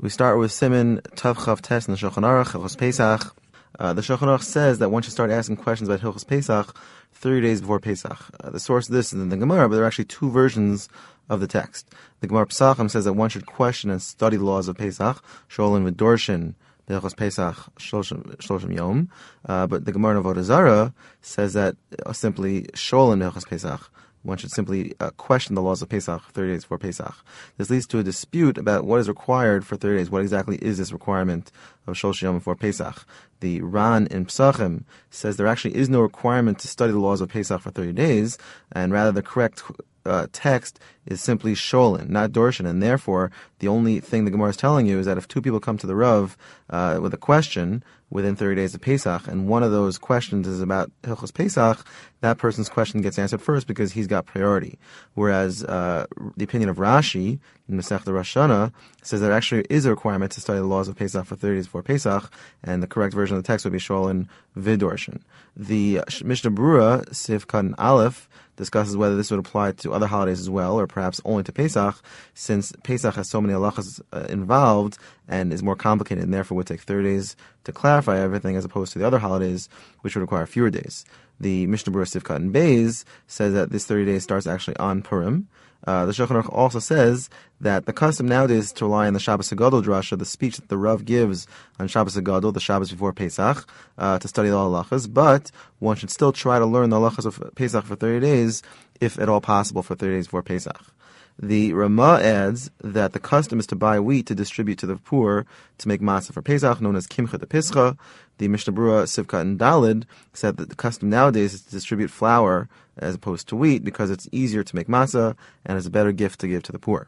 We start with Siman Tav Chav Tes in the Shulchan Aruch, Hilchos Pesach. The Shulchan Aruch says that one should start asking questions about Hilchos Pesach 30 days before Pesach. The source of this is in the Gemara, but there are actually two versions of the text. The Gemara Pesachim says that one should question and study the laws of Pesach, Sholin v'Dorshin, Hilchos Pesach Shloshim Yom. But the Gemara Avodah Zarah says that simply Sholin Hilchos Pesach. One should simply question the laws of Pesach 30 days before Pesach. This leads to a dispute about what is required for 30 days. What exactly is this requirement of Shlosh Yom before Pesach? The Ran in Pesachim says there actually is no requirement to study the laws of Pesach for 30 days, and rather the correct text is simply Sholin, not Dorshin, and therefore the only thing the Gemara is telling you is that if two people come to the Rav with a question within 30 days of Pesach, and one of those questions is about Hilchos Pesach, that person's question gets answered first because he's got priority. Whereas the opinion of Rashi in Masechta Rosh Hashanah says there actually is a requirement to study the laws of Pesach for 30 days before Pesach, and the correct version of the text would be Sholin Vidorshin. The Mishnah Berurah, Sif Katan Aleph, discusses whether this would apply to other holidays as well, or perhaps only to Pesach, since Pesach has so many halachas involved and is more complicated, and therefore would take 30 days to clarify everything as opposed to the other holidays, which would require fewer days. The Mishnah Berurah Sif Katan Beis says that this 30 days starts actually on Purim. The Shulchan Aruch also says that the custom nowadays is to rely on the Shabbos HaGadol drasha, the speech that the Rav gives on Shabbos HaGadol, the Shabbos before Pesach, to study the halachas, but one should still try to learn the halachas of Pesach for 30 days, if at all possible, for 30 days before Pesach. The Ramah adds that the custom is to buy wheat to distribute to the poor to make matzah for Pesach, known as Kimcha de Pischa. The Mishnah Berurah Sif Katan Daled said that the custom nowadays is to distribute flour as opposed to wheat because it's easier to make matzah and is a better gift to give to the poor.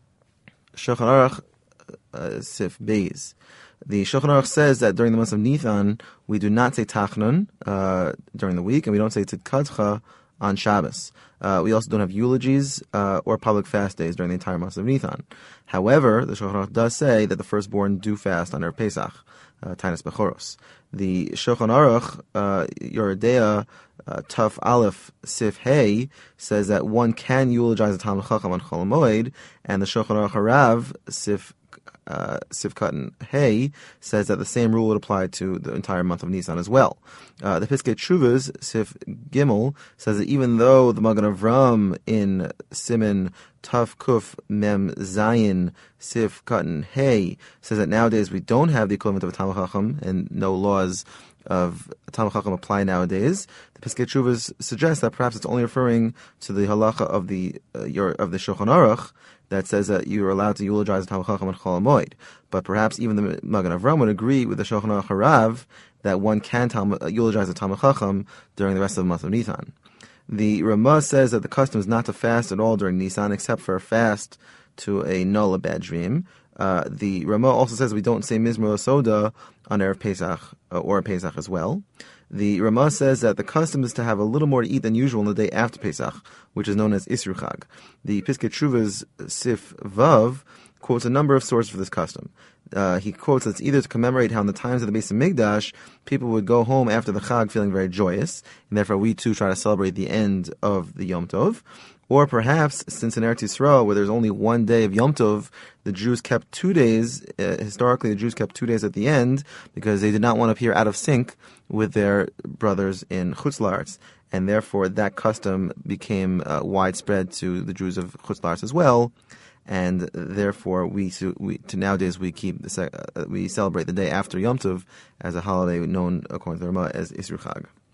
Shulchan Aruch Sif Beis. The Shulchan Aruch says that during the month of Nisan, we do not say Tachnun during the week, and we don't say Tzidkatcha on Shabbos. We also don't have eulogies or public fast days during the entire month of Nisan. However, the Shulchan Aruch does say that the firstborn do fast on Erev Pesach, Tainas Bechoros. The Shulchan Aruch, Yoredea Tuf Aleph Sif Hey, says that one can eulogize the Talmid Chacham on Chol HaMoed, and the Shulchan Aruch Harav Sif Katan Hey says that the same rule would apply to the entire month of Nisan as well. The Piskei Teshuvos Sif Gimel says that even though the Magen Avram in Siman Tuf Kuf Mem Zayin Sif Katan Hey says that nowadays we don't have the equivalent of a Talmid Chacham and no laws of Talmid Chacham apply nowadays, the Piskei Teshuvos suggests that perhaps it's only referring to the halacha of the Shulchan Aruch that says that you are allowed to eulogize the Talmid Chacham on Chol HaMoed. But perhaps even the Magen Avram would agree with the Shulchan Aruch Harav that one can eulogize the Talmid Chacham during the rest of the month of Nisan. The Ramah says that the custom is not to fast at all during Nisan except for a fast to annul a bad dream. The Ramah also says we don't say Mizmor Soda on Erev Pesach or Pesach as well. The Ramah says that the custom is to have a little more to eat than usual on the day after Pesach, which is known as Isru Chag. The Piskei Teshuvos Sif Vav quotes a number of sources for this custom. He quotes that it's either to commemorate how in the times of the Beis HaMikdash, people would go home after the Chag feeling very joyous, and therefore we too try to celebrate the end of the Yom Tov. Or perhaps, since in Eretz Yisrael, where there's only one day of Yom Tov, the Jews kept 2 days, historically the Jews kept 2 days at the end, because they did not want to appear out of sync with their brothers in Chutz La'aretz, and therefore that custom became widespread to the Jews of Chutz La'aretz as well, and therefore nowadays we celebrate the day after Yom Tov as a holiday known, according to the Ramah, as Isru Chag.